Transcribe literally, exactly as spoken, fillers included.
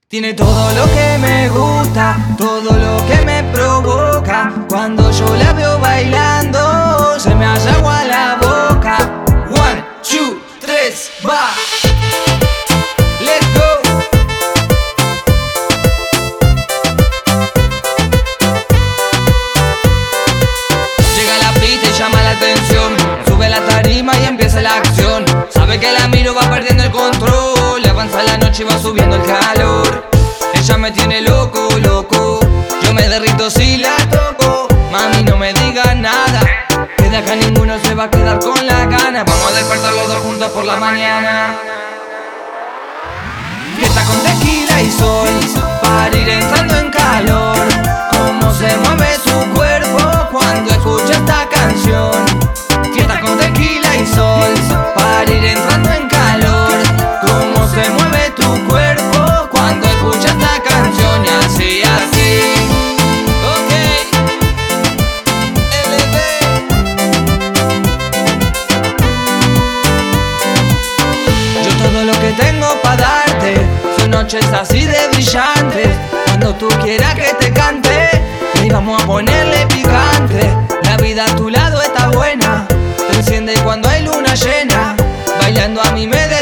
Tiene todo lo que me gusta, todo lo que me provoca. Cuando yo la veo bailando, se me hace agua la boca. One, two, tres, va. Let's go. Llega la pista y llama la atención. Sube la tarima y empieza la acción. Sabe que la miro, va perdiendo el control. Avanza la noche y va subiendo el calor. Ella me tiene loco, loco. Yo me derrito si la toco. Mami, no me digas nada, que de acá ninguno se va a quedar con la gana. Vamos a despertar los dos juntos por la mañana. Fiesta con tequila y sol, para ir entrando en calor. Cómo se mueve su cuerpo cuando escucha esta canción. Fiesta con tequila y sol, para ir entrando en calor. Cómo se mueve tu cuerpo cuando escucha esta canción. Y así, así. Ok, L B. Yo todo lo que tengo para darte son noches así de brillantes. Cuando tú quieras que te cante, y vamos a ponerle picante. La vida a tu lado está buena, te enciende cuando hay luna llena. Bailando a mí me